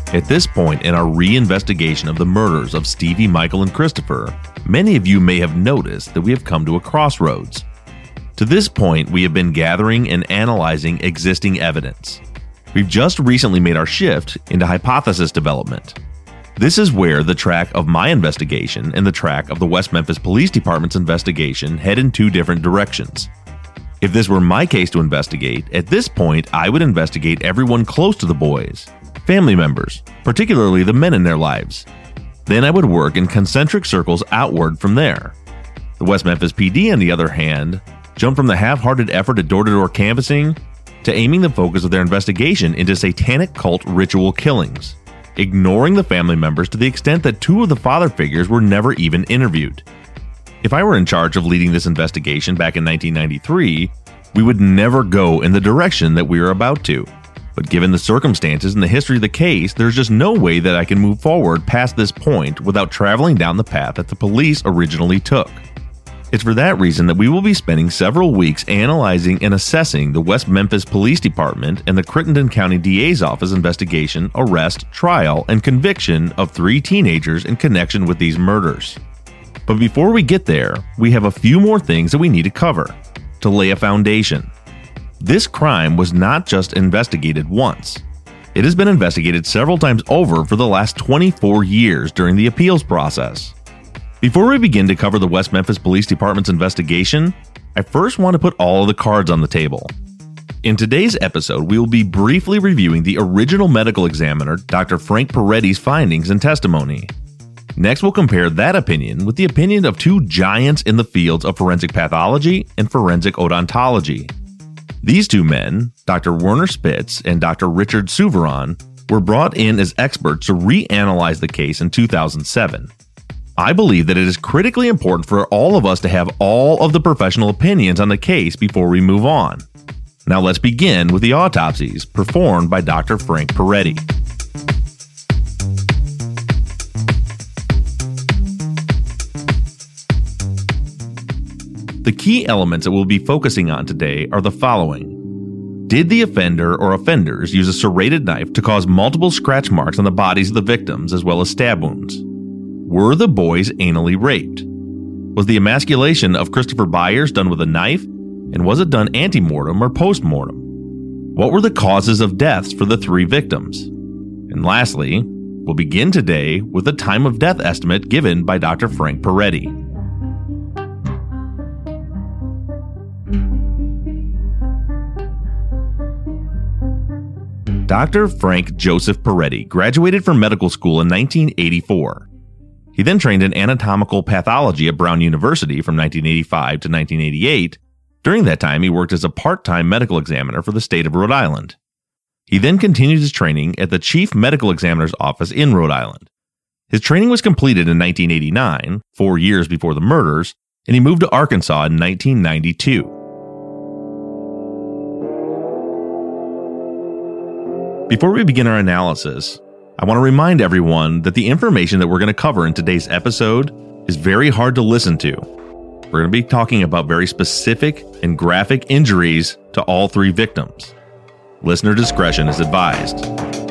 At this point in our reinvestigation of the murders of Stevie, Michael, and Christopher, many of you may have noticed that we have come to a crossroads. To this point, we have been gathering and analyzing existing evidence. We've just recently made our shift into hypothesis development. This is where the track of my investigation and the track of the West Memphis Police Department's investigation head in two different directions. If this were my case to investigate, at this point I would investigate everyone close to the boys, family members, particularly the men in their lives. Then I would work in concentric circles outward from there. The West Memphis PD, on the other hand, jumped from the half-hearted effort at door-to-door canvassing to aiming the focus of their investigation into satanic cult ritual killings, ignoring the family members to the extent that two of the father figures were never even interviewed. If I were in charge of leading this investigation back in 1993, we would never go in the direction that we are about to. But given the circumstances and the history of the case, there's just no way that I can move forward past this point without traveling down the path that the police originally took. It's for that reason that we will be spending several weeks analyzing and assessing the West Memphis Police Department and the Crittenden County DA's office investigation, arrest, trial, and conviction of 3 teenagers in connection with these murders. But before we get there, we have a few more things that we need to cover to lay a foundation. This crime was not just investigated once. It has been investigated several times over for the last 24 years during the appeals process. Before we begin to cover the West Memphis Police Department's investigation, I first want to put all of the cards on the table. In today's episode, we will be briefly reviewing the original medical examiner, Dr. Frank Peretti's findings and testimony. Next, we'll compare that opinion with the opinion of 2 giants in the fields of forensic pathology and forensic odontology. These 2 men, Dr. Werner Spitz and Dr. Richard Souveron, were brought in as experts to reanalyze the case in 2007. I believe that it is critically important for all of us to have all of the professional opinions on the case before we move on. Now let's begin with the autopsies performed by Dr. Frank Peretti. The key elements that we'll be focusing on today are the following. Did the offender or offenders use a serrated knife to cause multiple scratch marks on the bodies of the victims as well as stab wounds? Were the boys anally raped? Was the emasculation of Christopher Byers done with a knife? And was it done ante-mortem or post-mortem? What were the causes of deaths for the 3 victims? And lastly, we'll begin today with the time of death estimate given by Dr. Frank Peretti. Dr. Frank Joseph Peretti graduated from medical school in 1984. He then trained in anatomical pathology at Brown University from 1985 to 1988. During that time, he worked as a part-time medical examiner for the state of Rhode Island. He then continued his training at the Chief Medical Examiner's Office in Rhode Island. His training was completed in 1989, 4 years before the murders, and he moved to Arkansas in 1992. Before we begin our analysis, I want to remind everyone that the information that we're going to cover in today's episode is very hard to listen to. We're going to be talking about very specific and graphic injuries to all 3 victims. Listener discretion is advised.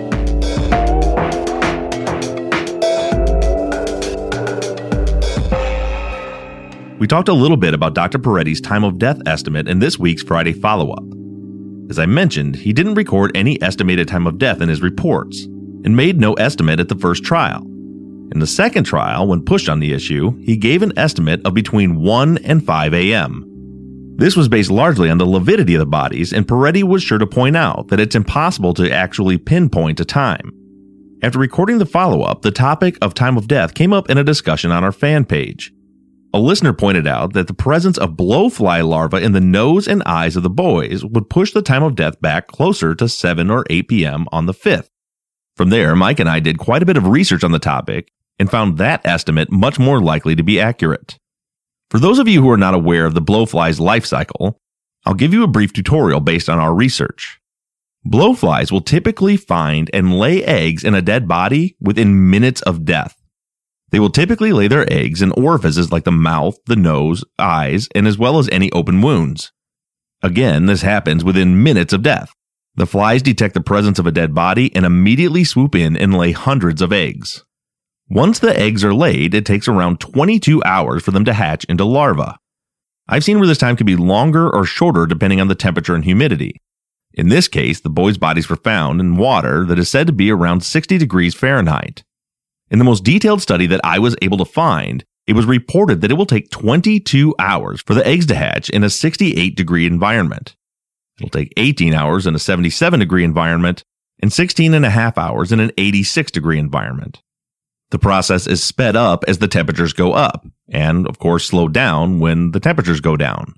We talked a little bit about Dr. Peretti's time of death estimate in this week's Friday follow-up. As I mentioned, he didn't record any estimated time of death in his reports, and made no estimate at the first trial. In the second trial, when pushed on the issue, he gave an estimate of between 1 and 5 a.m. This was based largely on the lividity of the bodies, and Peretti was sure to point out that it's impossible to actually pinpoint a time. After recording the follow-up, the topic of time of death came up in a discussion on our fan page. A listener pointed out that the presence of blowfly larvae in the nose and eyes of the boys would push the time of death back closer to 7 or 8 p.m. on the 5th. From there, Mike and I did quite a bit of research on the topic and found that estimate much more likely to be accurate. For those of you who are not aware of the blowfly's life cycle, I'll give you a brief tutorial based on our research. Blowflies will typically find and lay eggs in a dead body within minutes of death. They will typically lay their eggs in orifices like the mouth, the nose, eyes, and as well as any open wounds. Again, this happens within minutes of death. The flies detect the presence of a dead body and immediately swoop in and lay hundreds of eggs. Once the eggs are laid, it takes around 22 hours for them to hatch into larvae. I've seen where this time can be longer or shorter depending on the temperature and humidity. In this case, the boys' bodies were found in water that is said to be around 60 degrees Fahrenheit. In the most detailed study that I was able to find, it was reported that it will take 22 hours for the eggs to hatch in a 68-degree environment. It'll take 18 hours in a 77-degree environment and 16 and a half hours in an 86-degree environment. The process is sped up as the temperatures go up, and of course slowed down when the temperatures go down.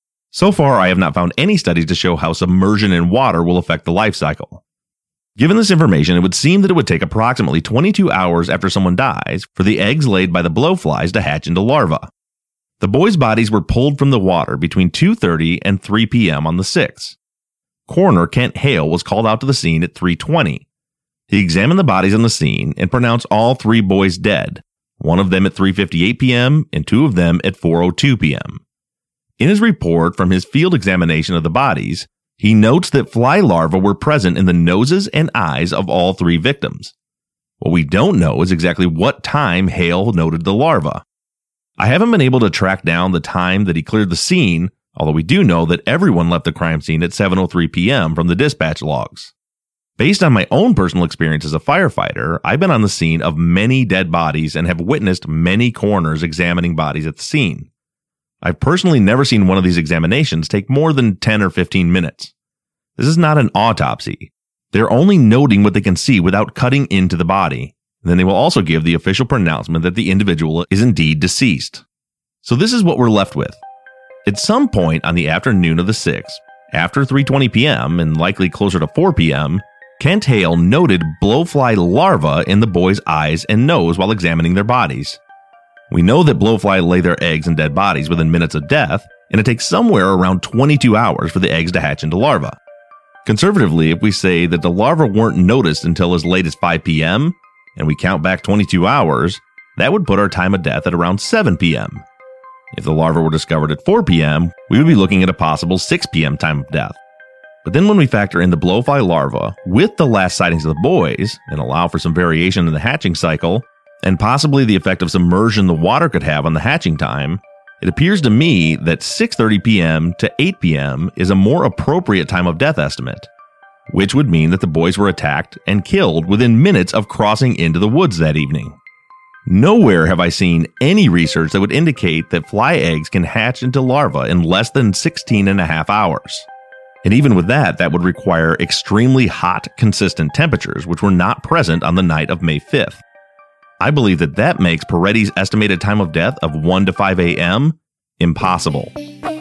So far, I have not found any studies to show how submersion in water will affect the life cycle. Given this information, it would seem that it would take approximately 22 hours after someone dies for the eggs laid by the blowflies to hatch into larvae. The boys' bodies were pulled from the water between 2:30 and 3 p.m. on the 6th. Coroner Kent Hale was called out to the scene at 3:20. He examined the bodies on the scene and pronounced all 3 boys dead, one of them at 3:58 p.m. and 2 of them at 4:02 p.m. In his report from his field examination of the bodies, he notes that fly larvae were present in the noses and eyes of all 3 victims. What we don't know is exactly what time Hale noted the larvae. I haven't been able to track down the time that he cleared the scene, although we do know that everyone left the crime scene at 7:03 p.m. from the dispatch logs. Based on my own personal experience as a firefighter, I've been on the scene of many dead bodies and have witnessed many coroners examining bodies at the scene. I've personally never seen one of these examinations take more than 10 or 15 minutes. This is not an autopsy. They're only noting what they can see without cutting into the body. Then they will also give the official pronouncement that the individual is indeed deceased. So this is what we're left with. At some point on the afternoon of the 6th, after 3:20 p.m. and likely closer to 4 p.m., Kent Hale noted blowfly larvae in the boys' eyes and nose while examining their bodies. We know that blowfly lay their eggs in dead bodies within minutes of death, and it takes somewhere around 22 hours for the eggs to hatch into larvae. Conservatively, if we say that the larvae weren't noticed until as late as 5 p.m., and we count back 22 hours, that would put our time of death at around 7 p.m. If the larvae were discovered at 4 p.m., we would be looking at a possible 6 p.m. time of death. But then when we factor in the blowfly larvae with the last sightings of the boys and allow for some variation in the hatching cycle, and possibly the effect of submersion the water could have on the hatching time, it appears to me that 6:30 p.m. to 8 p.m. is a more appropriate time of death estimate, which would mean that the boys were attacked and killed within minutes of crossing into the woods that evening. Nowhere have I seen any research that would indicate that fly eggs can hatch into larvae in less than 16 and a half hours. And even with that, that would require extremely hot, consistent temperatures, which were not present on the night of May 5th. I believe that makes Peretti's estimated time of death of 1 to 5 a.m. impossible.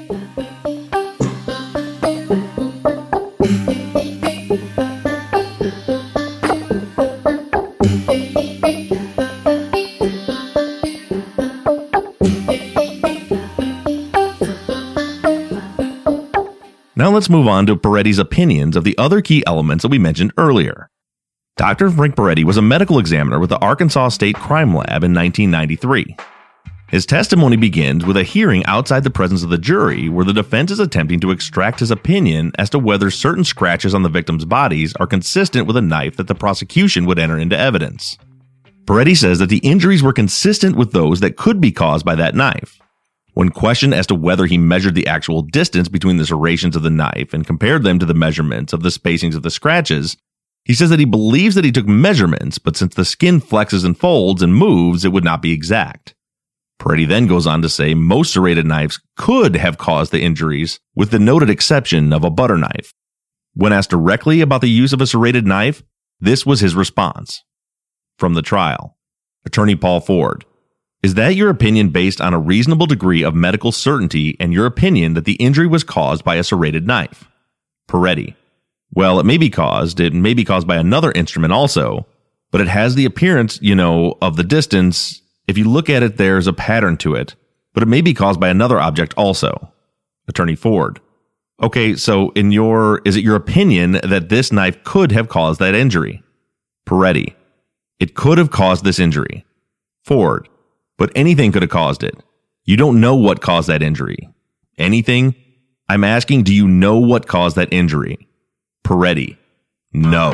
Now let's move on to Peretti's opinions of the other key elements that we mentioned earlier. Dr. Frank Peretti was a medical examiner with the Arkansas State Crime Lab in 1993. His testimony begins with a hearing outside the presence of the jury where the defense is attempting to extract his opinion as to whether certain scratches on the victims' bodies are consistent with a knife that the prosecution would enter into evidence. Peretti says that the injuries were consistent with those that could be caused by that knife. When questioned as to whether he measured the actual distance between the serrations of the knife and compared them to the measurements of the spacings of the scratches, he says that he believes that he took measurements, but since the skin flexes and folds and moves, it would not be exact. Peretti then goes on to say most serrated knives could have caused the injuries, with the noted exception of a butter knife. When asked directly about the use of a serrated knife, this was his response. From the trial, Attorney Paul Ford: is that your opinion based on a reasonable degree of medical certainty and your opinion that the injury was caused by a serrated knife? Peretti: well, it may be caused by another instrument also, but it has the appearance, of the distance. If you look at it, there's a pattern to it, but it may be caused by another object also. Attorney Ford: okay, so is it your opinion that this knife could have caused that injury? Peretti: it could have caused this injury. Ford: but anything could have caused it. You don't know what caused that injury. Anything? I'm asking, do you know what caused that injury? Peretti, no.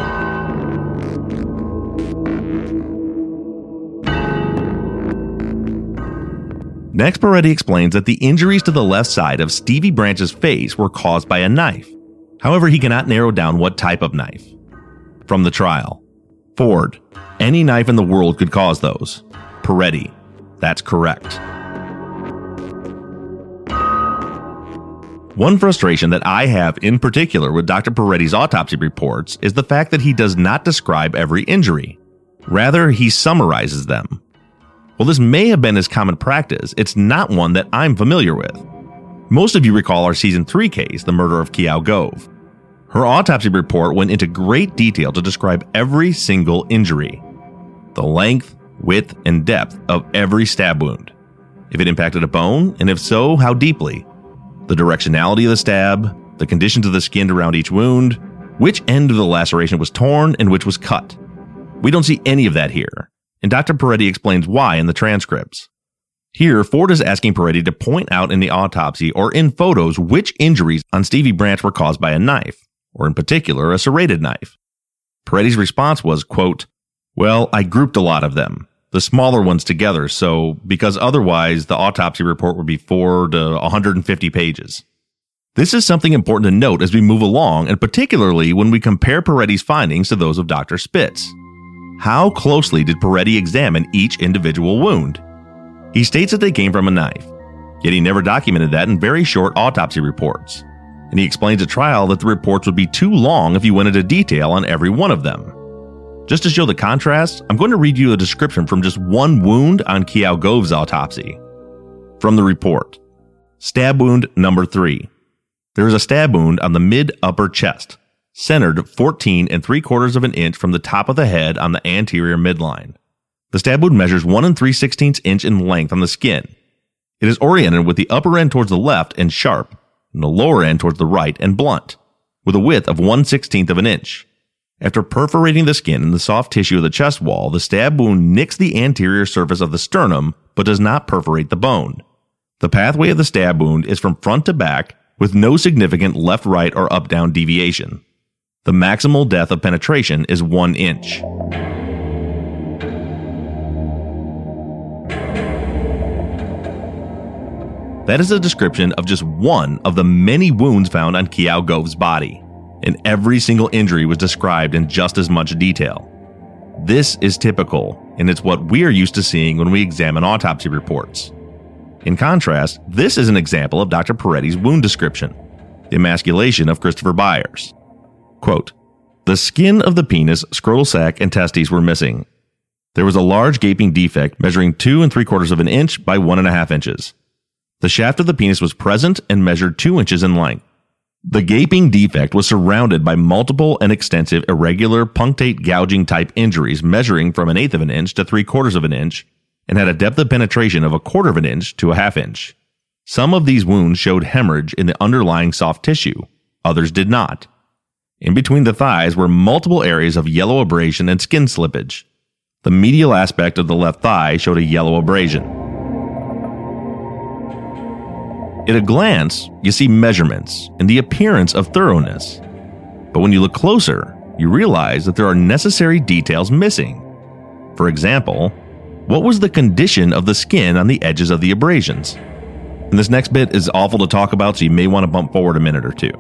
Next, Peretti explains that the injuries to the left side of Stevie Branch's face were caused by a knife. However, he cannot narrow down what type of knife. From the trial, Ford, any knife in the world could cause those. Peretti, that's correct. One frustration that I have in particular with Dr. Peretti's autopsy reports is the fact that he does not describe every injury. Rather, he summarizes them. While this may have been his common practice, it's not one that I'm familiar with. Most of you recall our Season 3 case, the murder of Keough Gove. Her autopsy report went into great detail to describe every single injury. The length, width, and depth of every stab wound. If it impacted a bone, and if so, how deeply. The directionality of the stab, the conditions of the skin around each wound, which end of the laceration was torn and which was cut. We don't see any of that here, and Dr. Peretti explains why in the transcripts. Here, Ford is asking Peretti to point out in the autopsy or in photos which injuries on Stevie Branch were caused by a knife, or in particular, a serrated knife. Peretti's response was, quote, "Well, I grouped a lot of them, the smaller ones together, so because otherwise the autopsy report would be 4 to 150 pages. This is something important to note as we move along, and particularly when we compare Peretti's findings to those of Dr. Spitz. How closely did Peretti examine each individual wound? He states that they came from a knife, yet he never documented that in very short autopsy reports. And he explains at trial that the reports would be too long if he went into detail on every one of them. Just to show the contrast, I'm going to read you a description from just one wound on Keough Gove's autopsy. From the report. Stab wound number 3. There is a stab wound on the mid-upper chest, centered 14 3/4 of an inch from the top of the head on the anterior midline. The stab wound measures 1 3/16 inch in length on the skin. It is oriented with the upper end towards the left and sharp, and the lower end towards the right and blunt, with a width of 1/16 of an inch. After perforating the skin and the soft tissue of the chest wall, the stab wound nicks the anterior surface of the sternum, but does not perforate the bone. The pathway of the stab wound is from front to back, with no significant left, right, or up-down deviation. The maximal depth of penetration is 1 inch. That is a description of just one of the many wounds found on Keough Gove's body, and every single injury was described in just as much detail. This is typical, and it's what we are used to seeing when we examine autopsy reports. In contrast, this is an example of Dr. Peretti's wound description, the emasculation of Christopher Byers. Quote, "The skin of the penis, scrotal sac, and testes were missing. There was a large gaping defect measuring 2 3/4 of an inch by 1.5 inches. The shaft of the penis was present and measured 2 inches in length. The gaping defect was surrounded by multiple and extensive irregular punctate gouging type injuries measuring from 1/8 of an inch to 3/4 of an inch and had a depth of penetration of 1/4 of an inch to 1/2 inch. Some of these wounds showed hemorrhage in the underlying soft tissue, others did not. In between the thighs were multiple areas of yellow abrasion and skin slippage. The medial aspect of the left thigh showed a yellow abrasion. At a glance, you see measurements and the appearance of thoroughness. But when you look closer, you realize that there are necessary details missing. For example, what was the condition of the skin on the edges of the abrasions? And this next bit is awful to talk about, so you may want to bump forward a minute or two.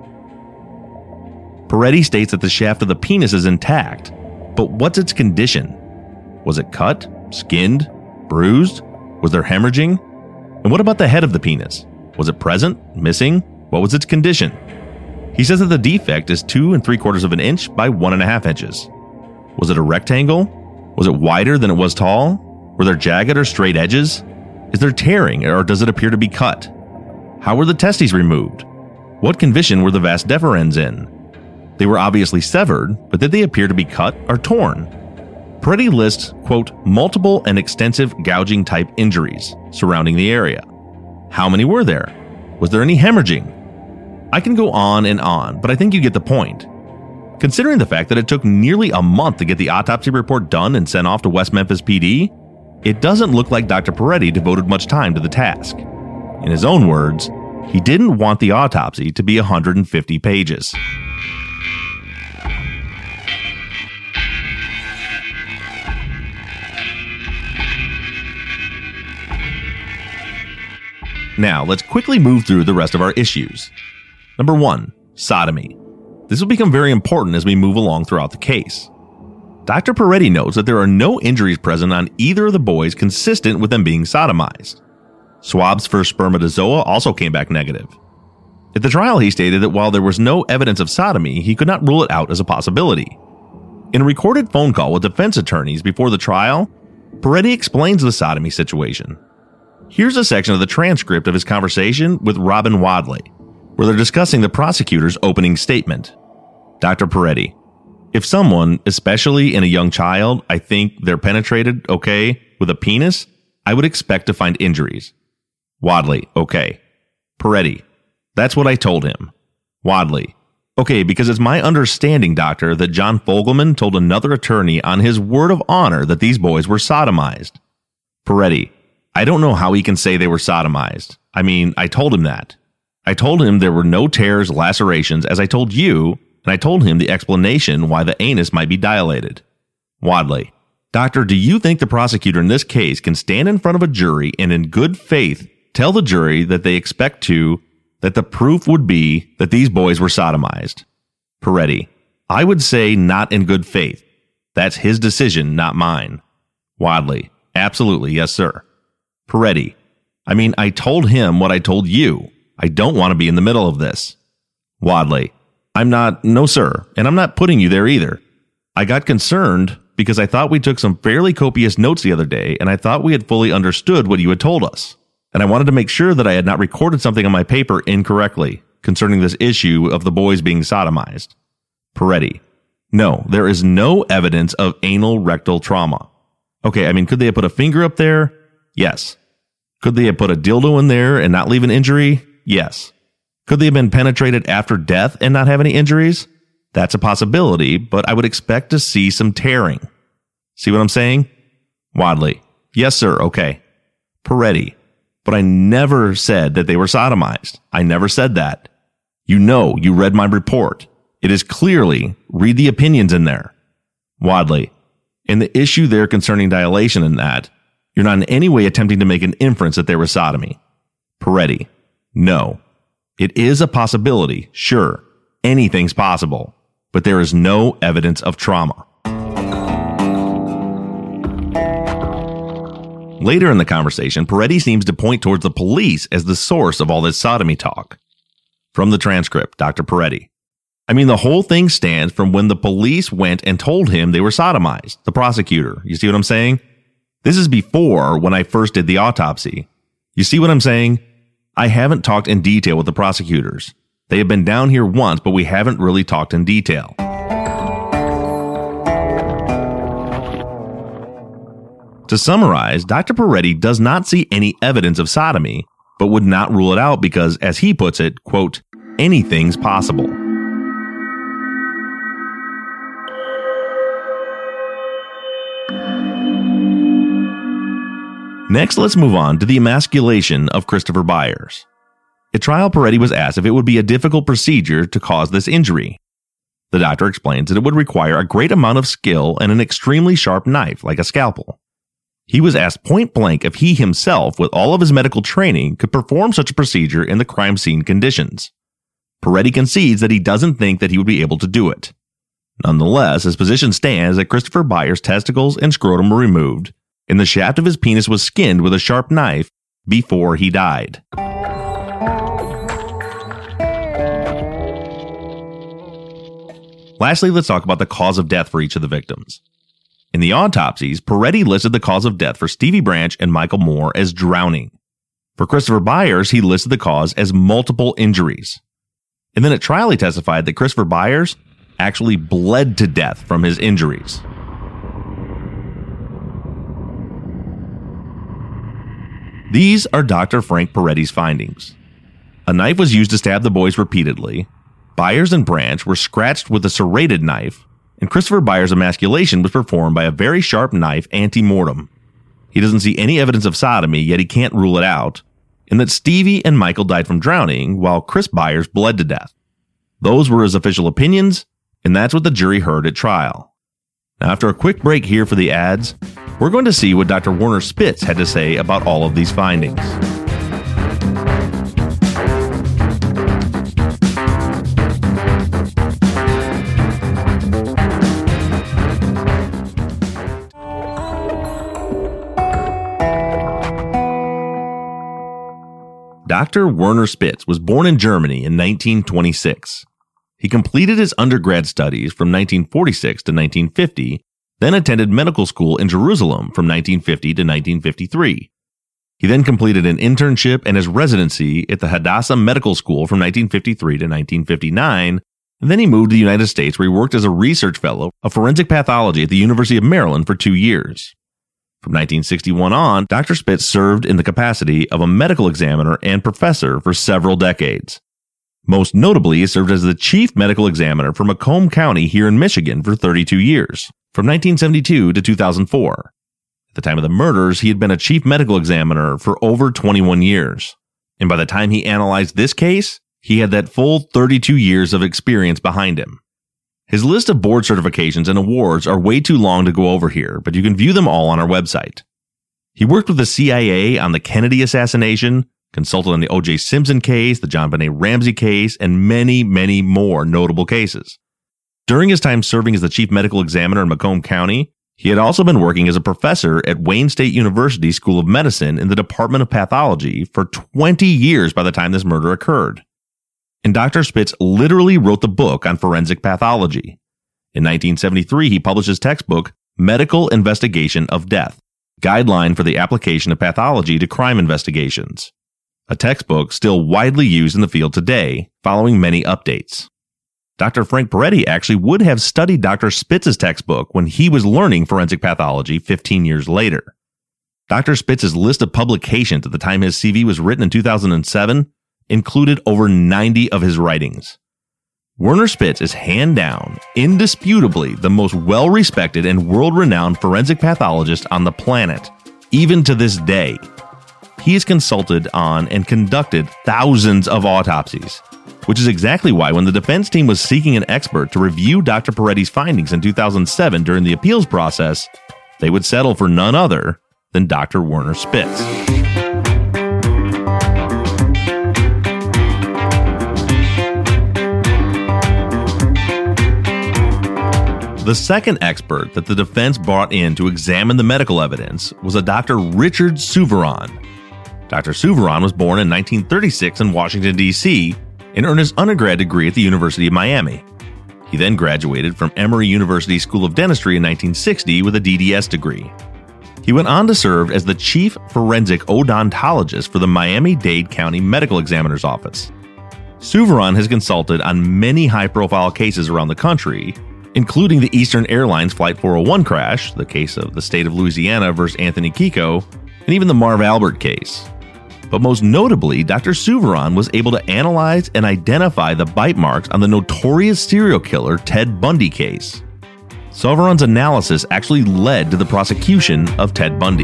Peretti states that the shaft of the penis is intact, but what's its condition? Was it cut, skinned, bruised? Was there hemorrhaging? And what about the head of the penis? Was it present, missing? What was its condition? He says that the defect is 2 3/4 of an inch by 1.5 inches. Was it a rectangle? Was it wider than it was tall? Were there jagged or straight edges? Is there tearing, or does it appear to be cut? How were the testes removed? What condition were the vas deferens in? They were obviously severed, but did they appear to be cut or torn? Peretti lists, quote, multiple and extensive gouging type injuries surrounding the area. How many were there? Was there any hemorrhaging? I can go on, but I think you get the point. Considering the fact that it took nearly a month to get the autopsy report done and sent off to West Memphis PD, it doesn't look like Dr. Peretti devoted much time to the task. In his own words, he didn't want the autopsy to be 150 pages. Now, let's quickly move through the rest of our issues. Number 1, sodomy. This will become very important as we move along throughout the case. Dr. Peretti notes that there are no injuries present on either of the boys consistent with them being sodomized. Swabs for spermatozoa also came back negative. At the trial, he stated that while there was no evidence of sodomy, he could not rule it out as a possibility. In a recorded phone call with defense attorneys before the trial, Peretti explains the sodomy situation. Here's a section of the transcript of his conversation with Robin Wadley, where they're discussing the prosecutor's opening statement. Dr. Peretti: if someone, especially in a young child, I think they're penetrated, okay, with a penis, I would expect to find injuries. Wadley: okay. Peretti: that's what I told him. Wadley: okay, because it's my understanding, doctor, that John Fogelman told another attorney on his word of honor that these boys were sodomized. Peretti: I don't know how he can say they were sodomized. I mean, I told him that. I told him there were no tears, lacerations, as I told you, and I told him the explanation why the anus might be dilated. Wadley: doctor, do you think the prosecutor in this case can stand in front of a jury and in good faith tell the jury that they expect that the proof would be that these boys were sodomized? Peretti: I would say not in good faith. That's his decision, not mine. Wadley: absolutely, yes, sir. Peretti: I mean, I told him what I told you. I don't want to be in the middle of this. Wadley: no, sir, and I'm not putting you there either. I got concerned because I thought we took some fairly copious notes the other day, and I thought we had fully understood what you had told us. And I wanted to make sure that I had not recorded something on my paper incorrectly concerning this issue of the boys being sodomized. Peretti: no, there is no evidence of anal rectal trauma. Okay, I mean, could they have put a finger up there? Yes. Could they have put a dildo in there and not leave an injury? Yes. Could they have been penetrated after death and not have any injuries? That's a possibility, but I would expect to see some tearing. See what I'm saying? Wadley: yes, sir, okay. Peretti: but I never said that they were sodomized. I never said that. You read my report. It is clearly, read the opinions in there. Wadley: and the issue there concerning dilation and that, you're not in any way attempting to make an inference that there was sodomy. Peretti: no. It is a possibility, sure. Anything's possible. But there is no evidence of trauma. Later in the conversation, Peretti seems to point towards the police as the source of all this sodomy talk. From the transcript, Dr. Peretti: I mean, the whole thing stands from when the police went and told him they were sodomized, the prosecutor. You see what I'm saying? This is before when I first did the autopsy. You see what I'm saying? I haven't talked in detail with the prosecutors. They have been down here once, but we haven't really talked in detail. To summarize, Dr. Peretti does not see any evidence of sodomy, but would not rule it out because, as he puts it, quote, anything's possible. Next, let's move on to the emasculation of Christopher Byers. At trial, Peretti was asked if it would be a difficult procedure to cause this injury. The doctor explains that it would require a great amount of skill and an extremely sharp knife, like a scalpel. He was asked point blank if he himself, with all of his medical training, could perform such a procedure in the crime scene conditions. Peretti concedes that he doesn't think that he would be able to do it. Nonetheless, his position stands that Christopher Byers' testicles and scrotum were removed, and the shaft of his penis was skinned with a sharp knife before he died. Lastly, let's talk about the cause of death for each of the victims. In the autopsies, Peretti listed the cause of death for Stevie Branch and Michael Moore as drowning. For Christopher Byers, he listed the cause as multiple injuries. And then at trial, he testified that Christopher Byers actually bled to death from his injuries. These are Dr. Frank Peretti's findings. A knife was used to stab the boys repeatedly. Byers and Branch were scratched with a serrated knife, and Christopher Byers' emasculation was performed by a very sharp knife ante-mortem. He doesn't see any evidence of sodomy, yet he can't rule it out, and that Stevie and Michael died from drowning, while Chris Byers bled to death. Those were his official opinions, and that's what the jury heard at trial. Now, after a quick break here for the ads, we're going to see what Dr. Werner Spitz had to say about all of these findings. Dr. Werner Spitz was born in Germany in 1926. He completed his undergrad studies from 1946 to 1950, then attended medical school in Jerusalem from 1950 to 1953. He then completed an internship and his residency at the Hadassah Medical School from 1953 to 1959, and then he moved to the United States where he worked as a research fellow of forensic pathology at the University of Maryland for 2 years. From 1961 on, Dr. Spitz served in the capacity of a medical examiner and professor for several decades. Most notably, he served as the chief medical examiner for Macomb County here in Michigan for 32 years, from 1972 to 2004. At the time of the murders, he had been a chief medical examiner for over 21 years. And by the time he analyzed this case, he had that full 32 years of experience behind him. His list of board certifications and awards are way too long to go over here, but you can view them all on our website. He worked with the CIA on the Kennedy assassination, consulted on the O.J. Simpson case, the JonBenet Ramsey case, and many, many more notable cases. During his time serving as the chief medical examiner in Macomb County, he had also been working as a professor at Wayne State University School of Medicine in the Department of Pathology for 20 years by the time this murder occurred. And Dr. Spitz literally wrote the book on forensic pathology. In 1973, he published his textbook, Medical Investigation of Death, Guideline for the Application of Pathology to Crime Investigations, a textbook still widely used in the field today, following many updates. Dr. Frank Peretti actually would have studied Dr. Spitz's textbook when he was learning forensic pathology 15 years later. Dr. Spitz's list of publications at the time his CV was written in 2007 included over 90 of his writings. Werner Spitz is hand down, indisputably the most well-respected and world-renowned forensic pathologist on the planet, even to this day. He has consulted on and conducted thousands of autopsies, which is exactly why when the defense team was seeking an expert to review Dr. Peretti's findings in 2007 during the appeals process, they would settle for none other than Dr. Werner Spitz. The second expert that the defense brought in to examine the medical evidence was a Dr. Richard Souviron. Dr. Souviron was born in 1936 in Washington, D.C., and earned his undergrad degree at the University of Miami. He then graduated from Emory University School of Dentistry in 1960 with a DDS degree. He went on to serve as the chief forensic odontologist for the Miami-Dade County Medical Examiner's Office. Souviron has consulted on many high-profile cases around the country, including the Eastern Airlines Flight 401 crash, the case of the state of Louisiana versus Anthony Kiko, and even the Marv Albert case. But most notably, Dr. Souviron was able to analyze and identify the bite marks on the notorious serial killer Ted Bundy case. Souviron's analysis actually led to the prosecution of Ted Bundy.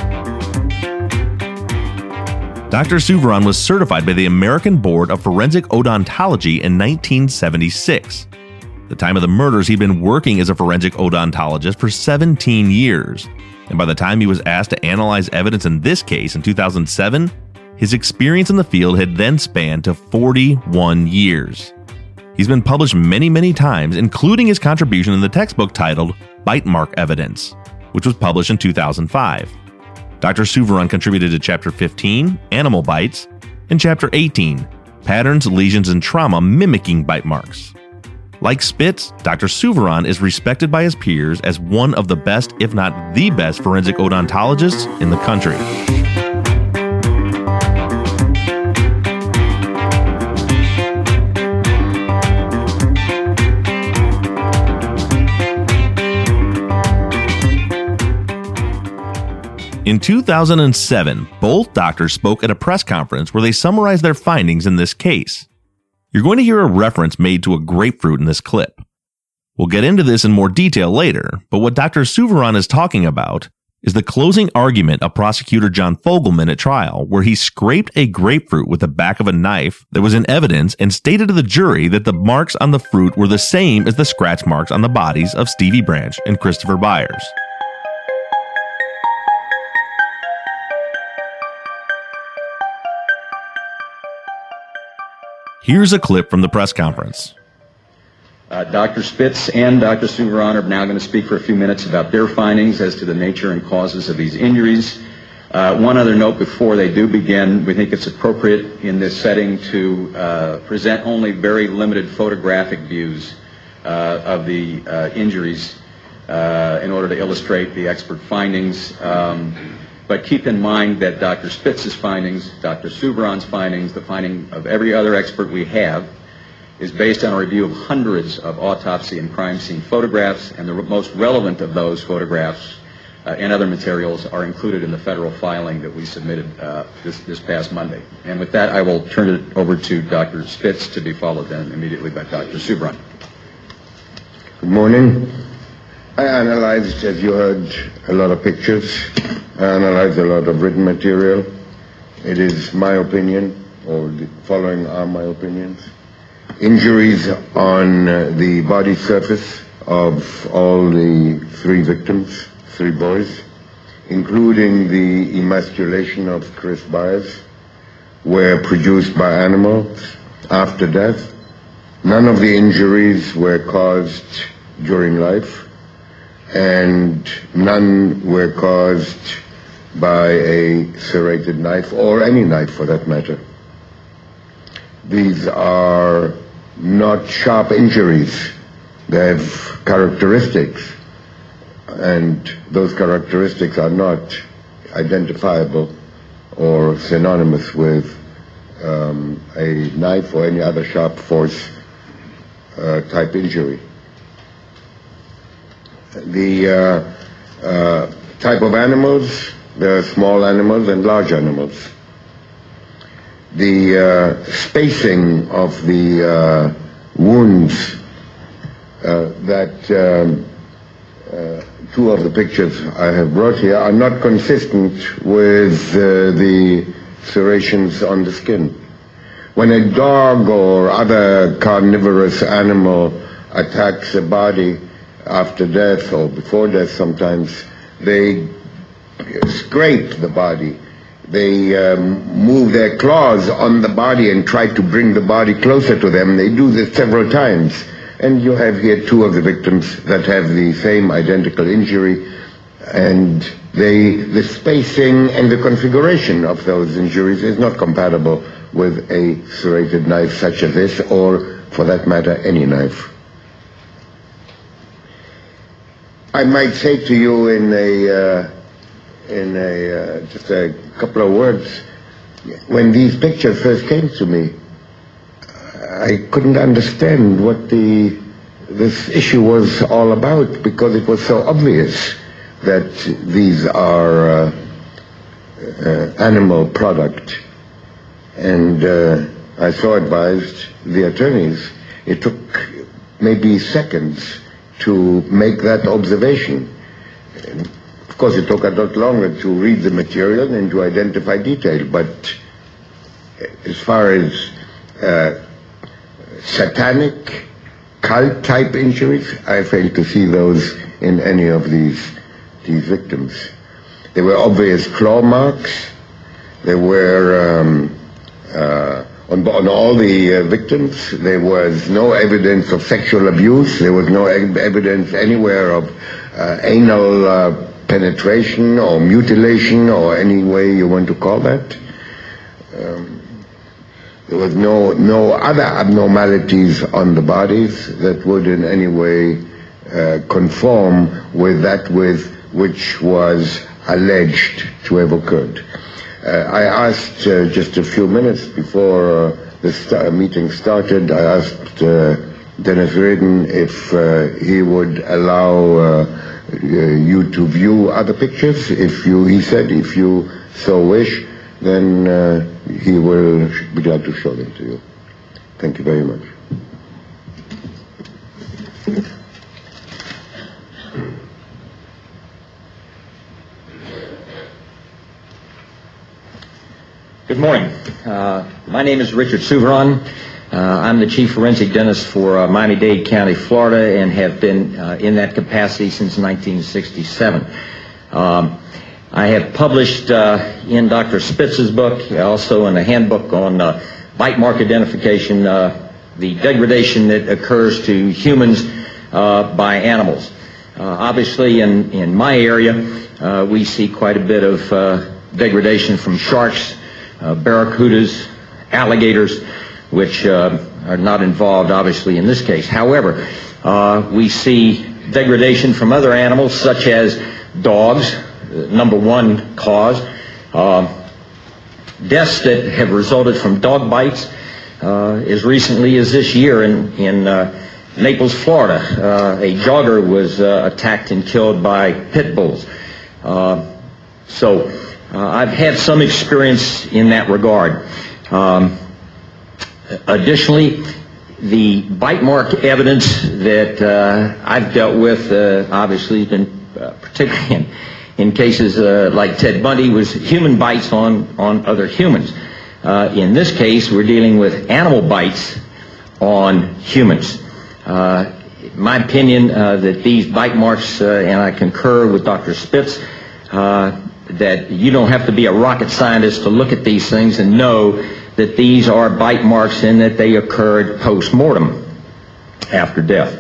Dr. Souviron was certified by the American Board of Forensic Odontology in 1976. At the time of the murders, he'd been working as a forensic odontologist for 17 years. And by the time he was asked to analyze evidence in this case in 2007, his experience in the field had then spanned to 41 years. He's been published many, many times, including his contribution in the textbook titled Bite Mark Evidence, which was published in 2005. Dr. Souviron contributed to Chapter 15, Animal Bites, and Chapter 18, Patterns, Lesions, and Trauma Mimicking Bite Marks. Like Spitz, Dr. Souviron is respected by his peers as one of the best, if not the best, forensic odontologists in the country. In 2007, both doctors spoke at a press conference where they summarized their findings in this case. You're going to hear a reference made to a grapefruit in this clip. We'll get into this in more detail later, but what Dr. Souviron is talking about is the closing argument of prosecutor John Fogelman at trial, where he scraped a grapefruit with the back of a knife that was in evidence and stated to the jury that the marks on the fruit were the same as the scratch marks on the bodies of Stevie Branch and Christopher Byers. Here's a clip from the press conference. Dr. Spitz and Dr. Souviron are now going to speak for a few minutes about their findings as to the nature and causes of these injuries. One other note before they do begin: we think it's appropriate in this setting to present only very limited photographic views of the injuries in order to illustrate the expert findings. But keep in mind that Dr. Spitz's findings, Dr. Soubran's findings, the finding of every other expert we have, is based on a review of hundreds of autopsy and crime scene photographs, and the most relevant of those photographs and other materials are included in the federal filing that we submitted this past Monday. And with that, I will turn it over to Dr. Spitz, to be followed then immediately by Dr. Soubran. Good morning. I analyzed, as you heard, a lot of pictures. I analyzed a lot of written material. It is my opinion, or the following are my opinions. Injuries on the body surface of all the 3 victims, 3 boys, including the emasculation of Chris Byers, were produced by animals after death. None of the injuries were caused during life, and none were caused by a serrated knife, or any knife for that matter. These are not sharp injuries. They have characteristics, and those characteristics are not identifiable or synonymous with a knife or any other sharp force type injury. The type of animals, there are small animals and large animals. The spacing of the wounds that 2 of the pictures I have brought here are not consistent with the serrations on the skin. When a dog or other carnivorous animal attacks a body after death or before death sometimes, they scrape the body. They move their claws on the body and try to bring the body closer to them. They do this several times. And you have here 2 of the victims that have the same identical injury, and the spacing and the configuration of those injuries is not compatible with a serrated knife such as this, or for that matter, any knife. I might say to you in just a couple of words, when these pictures first came to me, I couldn't understand what this issue was all about, because it was so obvious that these are animal product. And I so advised the attorneys. It took maybe seconds to make that observation. And of course, it took a lot longer to read the material and to identify detail, but as far as satanic, cult-type injuries, I failed to see those in any of these victims. There were obvious claw marks. There were, on all the victims, there was no evidence of sexual abuse. There was no evidence anywhere of anal penetration or mutilation, or any way you want to call that. There was no other abnormalities on the bodies that would in any way conform with that with which was alleged to have occurred. I asked just a few minutes before the meeting started, I asked Dennis Redden if he would allow you to view other pictures. He said if you so wish, then he will be glad to show them to you. Thank you very much. Good morning. My name is Richard Soubran. I'm the chief forensic dentist for Miami-Dade County, Florida, and have been in that capacity since 1967. I have published in Dr. Spitz's book, also in a handbook on bite mark identification, the degradation that occurs to humans by animals. Obviously, in my area, we see quite a bit of degradation from sharks, barracudas, alligators, which are not involved, obviously, in this case. However, we see degradation from other animals, such as dogs, number one cause. Deaths that have resulted from dog bites as recently as this year in Naples, Florida. A jogger was attacked and killed by pit bulls. So I've had some experience in that regard. Additionally, the bite mark evidence that I've dealt with obviously has been particularly in cases like Ted Bundy, was human bites on other humans. In this case, we're dealing with animal bites on humans. My opinion that these bite marks, and I concur with Dr. Spitz, that you don't have to be a rocket scientist to look at these things and know that these are bite marks and that they occurred post-mortem after death.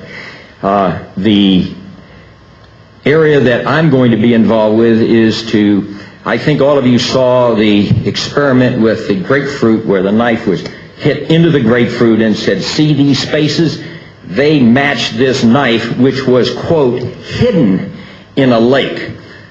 The area that I'm going to be involved with is I think all of you saw the experiment with the grapefruit where the knife was hit into the grapefruit and said, see these spaces? They matched this knife, which was, quote, hidden in a lake.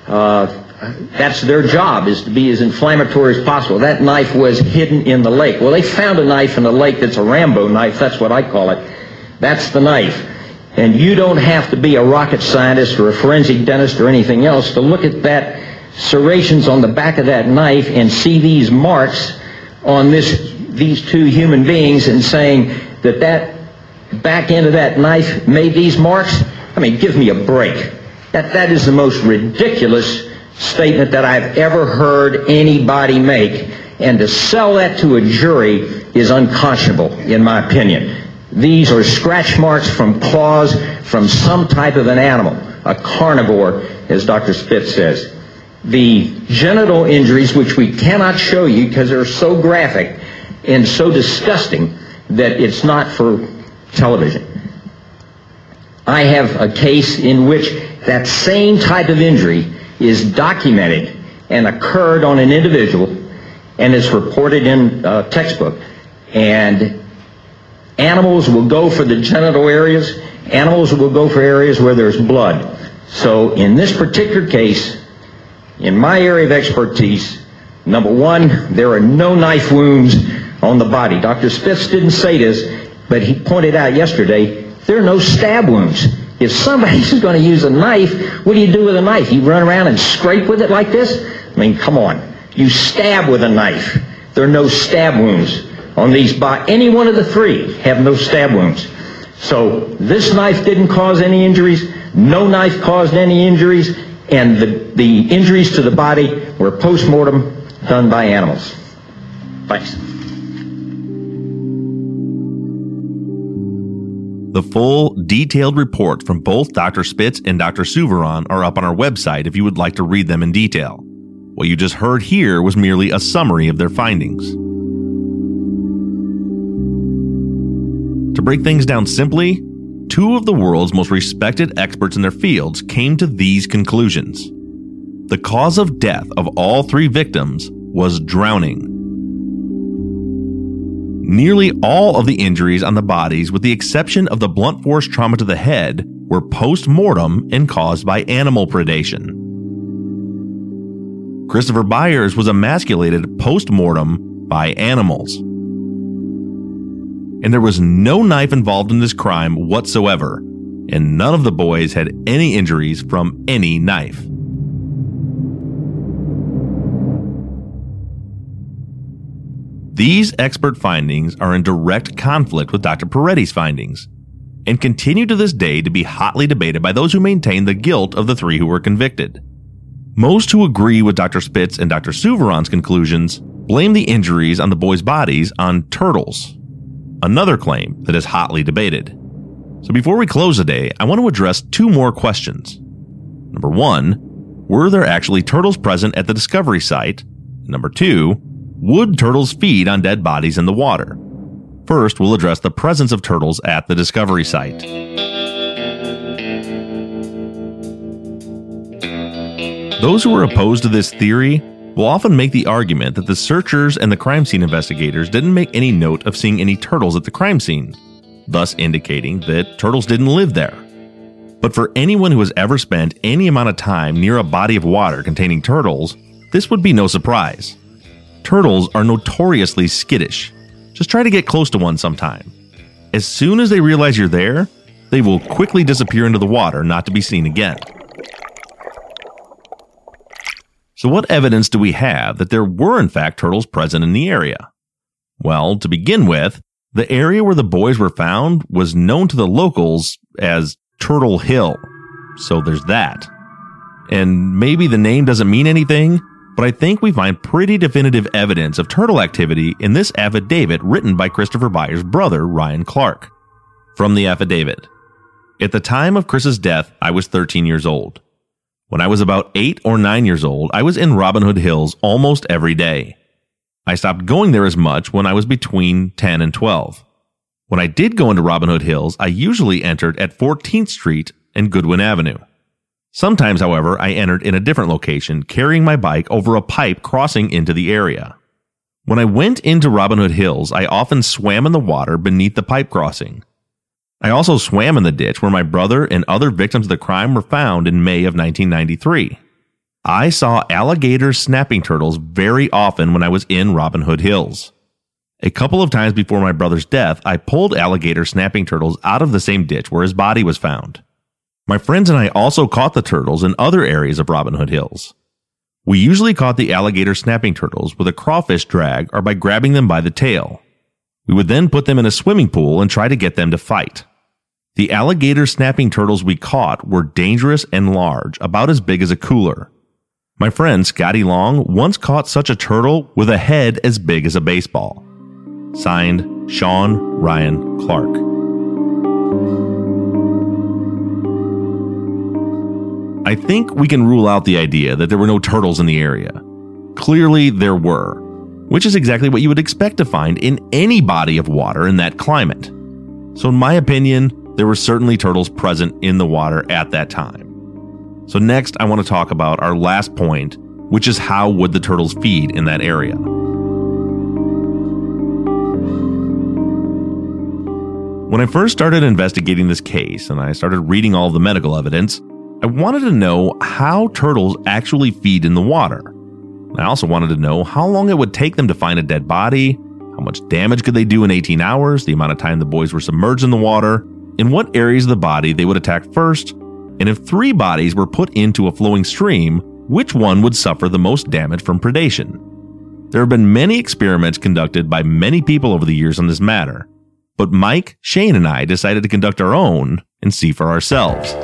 That's their job, is to be as inflammatory as possible. That knife was hidden in the lake. Well, they found a knife in the lake that's a Rambo knife. That's what I call it. That's the knife. And you don't have to be a rocket scientist or a forensic dentist or anything else to look at that serrations on the back of that knife and see these marks on these two human beings and saying that back end of that knife made these marks. I mean, give me a break. That is the most ridiculous statement that I've ever heard anybody make, and to sell that to a jury is unconscionable, in my opinion. These are scratch marks from claws from some type of an animal, a carnivore, as Dr. Spitz says. The genital injuries, which we cannot show you because they're so graphic and so disgusting that it's not for television. I have a case in which that same type of injury is documented and occurred on an individual, and it's reported in a textbook. And animals will go for the genital areas. Animals will go for areas where there's blood. So in this particular case, in my area of expertise, number one, there are no knife wounds on the body. Dr. Spitz didn't say this, but he pointed out yesterday, there are no stab wounds. If somebody's going to use a knife, what do you do with a knife? You run around and scrape with it like this? I mean, come on. You stab with a knife. There are no stab wounds on these any one of the three have no stab wounds. So this knife didn't cause any injuries. No knife caused any injuries. And the injuries to the body were post-mortem done by animals. Thanks. The full, detailed reports from both Dr. Spitz and Dr. Souviron are up on our website if you would like to read them in detail. What you just heard here was merely a summary of their findings. To break things down simply, two of the world's most respected experts in their fields came to these conclusions. The cause of death of all three victims was drowning. Nearly all of the injuries on the bodies, with the exception of the blunt force trauma to the head, were post-mortem and caused by animal predation. Christopher Byers was emasculated post-mortem by animals. And there was no knife involved in this crime whatsoever, and none of the boys had any injuries from any knife. These expert findings are in direct conflict with Dr. Peretti's findings, and continue to this day to be hotly debated by those who maintain the guilt of the three who were convicted. Most who agree with Dr. Spitz and Dr. Souviron's conclusions blame the injuries on the boys' bodies on turtles, another claim that is hotly debated. So before we close today, I want to address two more questions. Number one, were there actually turtles present at the discovery site? Number two, would turtles feed on dead bodies in the water? First, we'll address the presence of turtles at the discovery site. Those who are opposed to this theory will often make the argument that the searchers and the crime scene investigators didn't make any note of seeing any turtles at the crime scene, thus indicating that turtles didn't live there. But for anyone who has ever spent any amount of time near a body of water containing turtles, this would be no surprise. Turtles are notoriously skittish. Just try to get close to one sometime. As soon as they realize you're there, they will quickly disappear into the water, not to be seen again. So what evidence do we have that there were in fact turtles present in the area? Well, to begin with, the area where the boys were found was known to the locals as Turtle Hill. So there's that. And maybe the name doesn't mean anything, but I think we find pretty definitive evidence of turtle activity in this affidavit written by Christopher Byers' brother, Ryan Clark. From the affidavit: at the time of Chris's death, I was 13 years old. When I was about 8 or 9 years old, I was in Robin Hood Hills almost every day. I stopped going there as much when I was between 10 and 12. When I did go into Robin Hood Hills, I usually entered at 14th Street and Goodwin Avenue. Sometimes, however, I entered in a different location, carrying my bike over a pipe crossing into the area. When I went into Robin Hood Hills, I often swam in the water beneath the pipe crossing. I also swam in the ditch where my brother and other victims of the crime were found in May of 1993. I saw alligator snapping turtles very often when I was in Robin Hood Hills. A couple of times before my brother's death, I pulled alligator snapping turtles out of the same ditch where his body was found. My friends and I also caught the turtles in other areas of Robin Hood Hills. We usually caught the alligator snapping turtles with a crawfish drag or by grabbing them by the tail. We would then put them in a swimming pool and try to get them to fight. The alligator snapping turtles we caught were dangerous and large, about as big as a cooler. My friend Scotty Long once caught such a turtle with a head as big as a baseball. Signed, Sean Ryan Clark. I think we can rule out the idea that there were no turtles in the area. Clearly there were, which is exactly what you would expect to find in any body of water in that climate. So in my opinion, there were certainly turtles present in the water at that time. So next, I want to talk about our last point, which is how would the turtles feed in that area. When I first started investigating this case and I started reading all of the medical evidence, I wanted to know how turtles actually feed in the water. I also wanted to know how long it would take them to find a dead body, how much damage could they do in 18 hours, the amount of time the boys were submerged in the water, in what areas of the body they would attack first, and if 3 bodies were put into a flowing stream, which one would suffer the most damage from predation. There have been many experiments conducted by many people over the years on this matter, but Mike, Shane, and I decided to conduct our own and see for ourselves.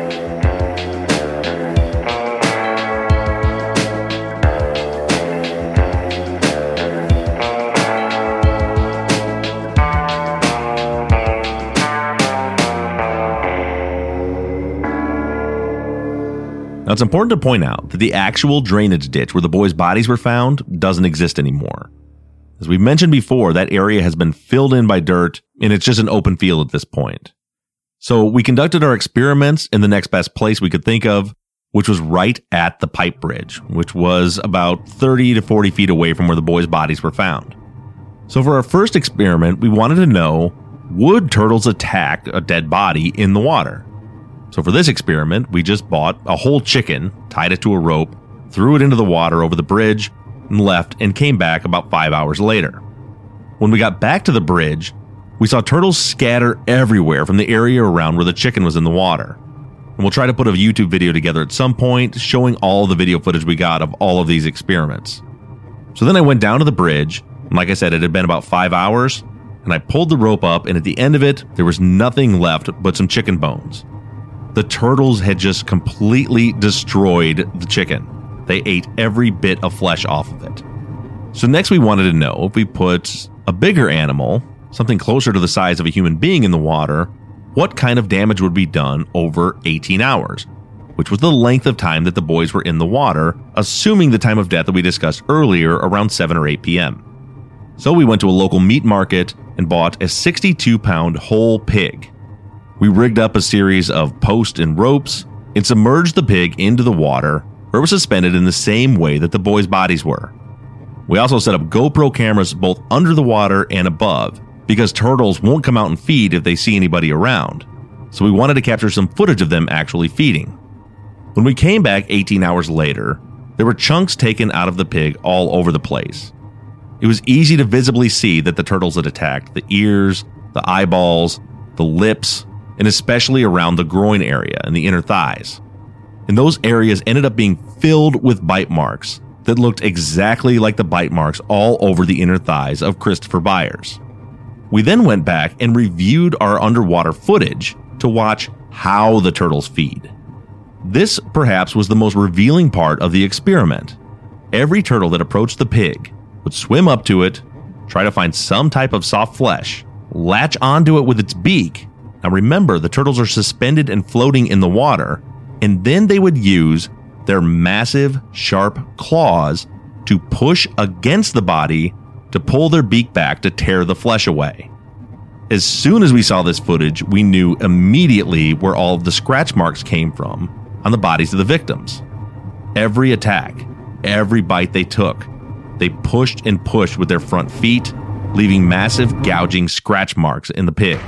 Now, it's important to point out that the actual drainage ditch where the boys' bodies were found doesn't exist anymore. As we mentioned before, that area has been filled in by dirt, and it's just an open field at this point. So we conducted our experiments in the next best place we could think of, which was right at the pipe bridge, which was about 30 to 40 feet away from where the boys' bodies were found. So for our first experiment, we wanted to know, would turtles attack a dead body in the water? So for this experiment, we just bought a whole chicken, tied it to a rope, threw it into the water over the bridge, and left and came back about 5 hours later. When we got back to the bridge, we saw turtles scatter everywhere from the area around where the chicken was in the water. And we'll try to put a YouTube video together at some point showing all the video footage we got of all of these experiments. So then I went down to the bridge, and like I said, it had been about 5 hours, and I pulled the rope up, and at the end of it, there was nothing left but some chicken bones. The turtles had just completely destroyed the chicken. They ate every bit of flesh off of it. So next we wanted to know if we put a bigger animal, something closer to the size of a human being in the water, what kind of damage would be done over 18 hours, which was the length of time that the boys were in the water, assuming the time of death that we discussed earlier around 7 or 8 p.m. So we went to a local meat market and bought a 62-pound whole pig. We rigged up a series of posts and ropes and submerged the pig into the water where it was suspended in the same way that the boys' bodies were. We also set up GoPro cameras both under the water and above, because turtles won't come out and feed if they see anybody around, so we wanted to capture some footage of them actually feeding. When we came back 18 hours later, there were chunks taken out of the pig all over the place. It was easy to visibly see that the turtles had attacked the ears, the eyeballs, the lips, and especially around the groin area and the inner thighs. And those areas ended up being filled with bite marks that looked exactly like the bite marks all over the inner thighs of Christopher Byers. We then went back and reviewed our underwater footage to watch how the turtles feed. This perhaps was the most revealing part of the experiment. Every turtle that approached the pig would swim up to it, try to find some type of soft flesh, latch onto it with its beak. Now remember, the turtles are suspended and floating in the water, and then they would use their massive, sharp claws to push against the body to pull their beak back to tear the flesh away. As soon as we saw this footage, we knew immediately where all of the scratch marks came from on the bodies of the victims. Every attack, every bite they took, they pushed and pushed with their front feet, leaving massive gouging scratch marks in the pig.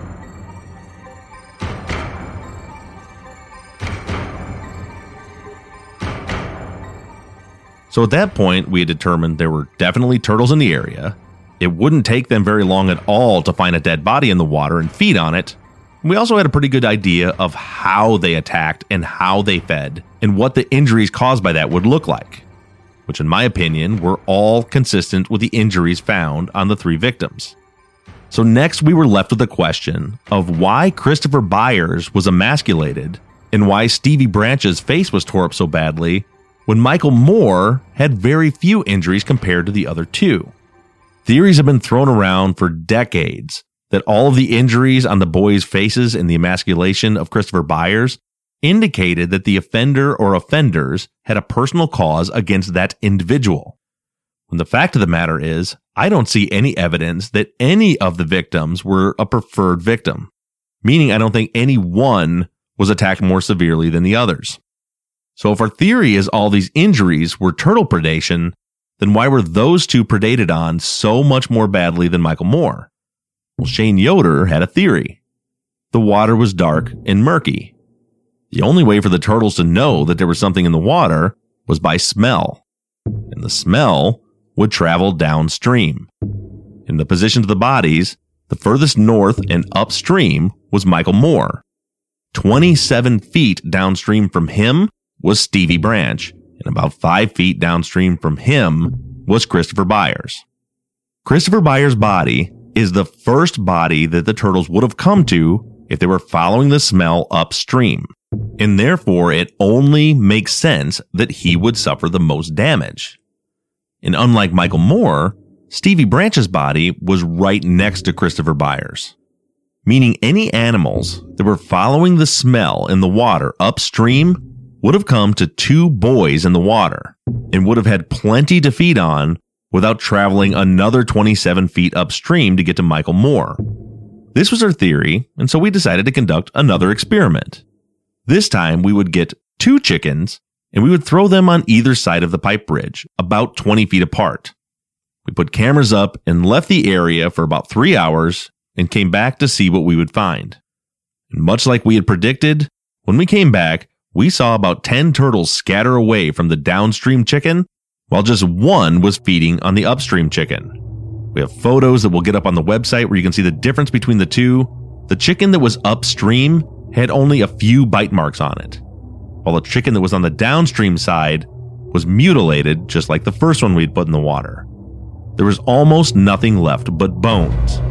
So at that point, we had determined there were definitely turtles in the area. It wouldn't take them very long at all to find a dead body in the water and feed on it. We also had a pretty good idea of how they attacked and how they fed, and what the injuries caused by that would look like, which in my opinion were all consistent with the injuries found on the 3 victims. So next we were left with the question of why Christopher Byers was emasculated and why Stevie Branch's face was tore up so badly when Michael Moore had very few injuries compared to the other 2. Theories have been thrown around for decades that all of the injuries on the boys' faces in the emasculation of Christopher Byers indicated that the offender or offenders had a personal cause against that individual. When the fact of the matter is, I don't see any evidence that any of the victims were a preferred victim, meaning I don't think any one was attacked more severely than the others. So if our theory is all these injuries were turtle predation, then why were those 2 predated on so much more badly than Michael Moore? Well, Shane Yoder had a theory. The water was dark and murky. The only way for the turtles to know that there was something in the water was by smell. And the smell would travel downstream. In the positions of the bodies, the furthest north and upstream was Michael Moore. 27 feet downstream from him was Stevie Branch, and about 5 feet downstream from him was Christopher Byers. Christopher Byers' body is the first body that the turtles would have come to if they were following the smell upstream, and therefore it only makes sense that he would suffer the most damage. And unlike Michael Moore, Stevie Branch's body was right next to Christopher Byers, meaning any animals that were following the smell in the water upstream would have come to 2 boys in the water and would have had plenty to feed on without traveling another 27 feet upstream to get to Michael Moore. This was our theory, and so we decided to conduct another experiment. This time we would get 2 chickens and we would throw them on either side of the pipe bridge, about 20 feet apart. We put cameras up and left the area for about 3 hours and came back to see what we would find. And much like we had predicted, when we came back, we saw about 10 turtles scatter away from the downstream chicken, while just 1 was feeding on the upstream chicken. We have photos that we'll get up on the website where you can see the difference between the 2. The chicken that was upstream had only a few bite marks on it, while the chicken that was on the downstream side was mutilated just like the first one we'd put in the water. There was almost nothing left but bones.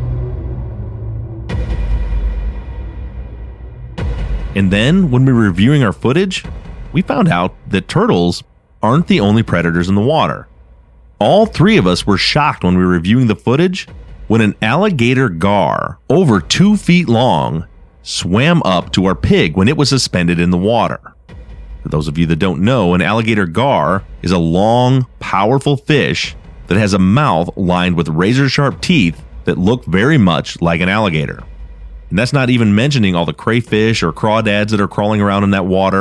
And then, when we were reviewing our footage, we found out that turtles aren't the only predators in the water. All 3 of us were shocked when we were reviewing the footage when an alligator gar, over 2 feet long, swam up to our pig when it was suspended in the water. For those of you that don't know, an alligator gar is a long, powerful fish that has a mouth lined with razor-sharp teeth that look very much like an alligator. And that's not even mentioning all the crayfish or crawdads that are crawling around in that water.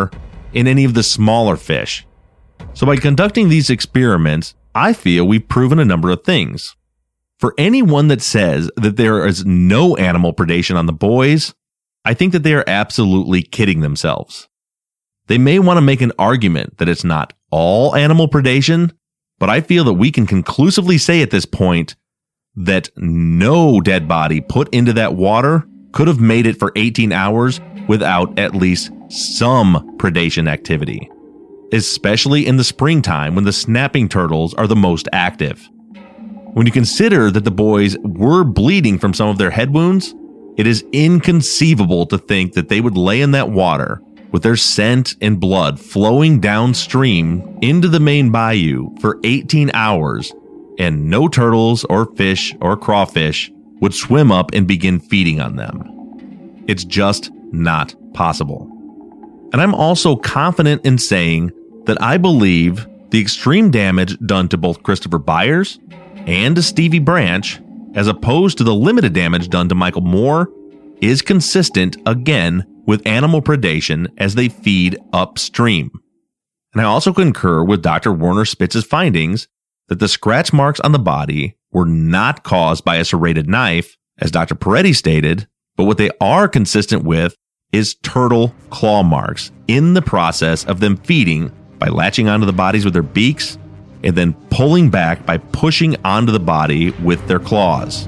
in any of the smaller fish. So by conducting these experiments, I feel we've proven a number of things. For anyone that says that there is no animal predation on the buoys, I think that they are absolutely kidding themselves. They may want to make an argument that it's not all animal predation, but I feel that we can conclusively say at this point that no dead body put into that water could have made it for 18 hours without at least some predation activity, especially in the springtime when the snapping turtles are the most active. When you consider that the boys were bleeding from some of their head wounds, it is inconceivable to think that they would lay in that water with their scent and blood flowing downstream into the main bayou for 18 hours and no turtles or fish or crawfish would swim up and begin feeding on them. It's just not possible. And I'm also confident in saying that I believe the extreme damage done to both Christopher Byers and to Stevie Branch, as opposed to the limited damage done to Michael Moore, is consistent again with animal predation as they feed upstream. And I also concur with Dr. Werner Spitz's findings that the scratch marks on the body were not caused by a serrated knife, as Dr. Peretti stated, but what they are consistent with is turtle claw marks in the process of them feeding by latching onto the bodies with their beaks and then pulling back by pushing onto the body with their claws.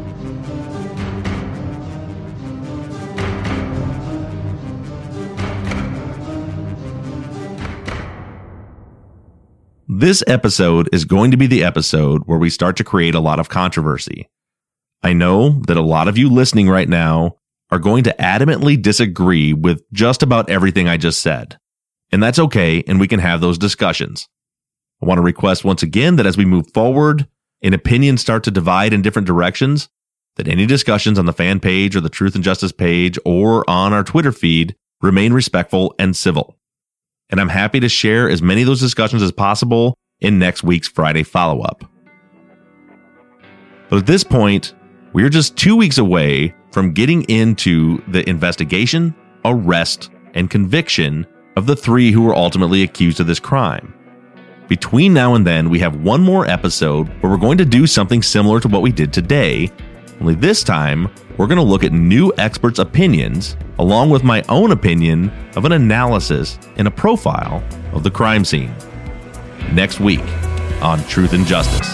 This episode is going to be the episode where we start to create a lot of controversy. I know that a lot of you listening right now are going to adamantly disagree with just about everything I just said. And that's okay, and we can have those discussions. I want to request once again that as we move forward and opinions start to divide in different directions, that any discussions on the fan page or the Truth and Justice page or on our Twitter feed remain respectful and civil. And I'm happy to share as many of those discussions as possible in next week's Friday follow-up. But at this point, we're just 2 weeks away from getting into the investigation, arrest, and conviction of the 3 who were ultimately accused of this crime. Between now and then, we have one more episode where we're going to do something similar to what we did today, only this time, we're going to look at new experts' opinions, along with my own opinion of an analysis and a profile of the crime scene. Next week on Truth and Justice.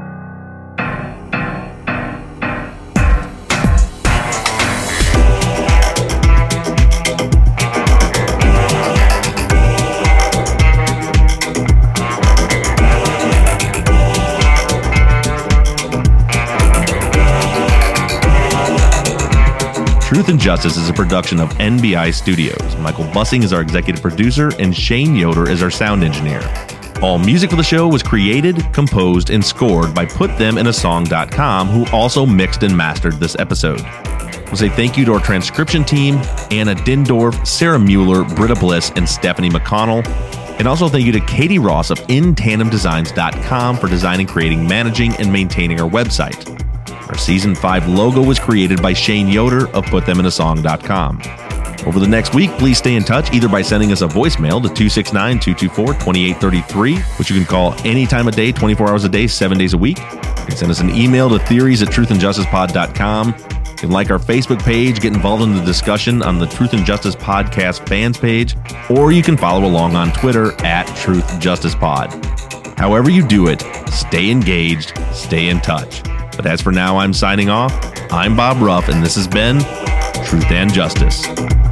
Truth and Justice is a production of NBI Studios. Michael Bussing is our executive producer, and Shane Yoder is our sound engineer. All music for the show was created, composed, and scored by PutThemInASong.com, who also mixed and mastered this episode. We'll say thank you to our transcription team, Anna Dindorf, Sarah Mueller, Britta Bliss, and Stephanie McConnell. And also thank you to Katie Ross of InTandemDesigns.com for designing, creating, managing, and maintaining our website. Our Season 5 logo was created by Shane Yoder of PutThemInASong.com. Over the next week, please stay in touch either by sending us a voicemail to 269-224-2833, which you can call any time of day, 24 hours a day, 7 days a week. You can send us an email to theories@truthandjusticepod.com. You can like our Facebook page, get involved in the discussion on the Truth and Justice Podcast fans page, or you can follow along on Twitter @TruthJusticePod. However you do it, stay engaged, stay in touch. But as for now, I'm signing off. I'm Bob Ruff, and this has been Truth and Justice.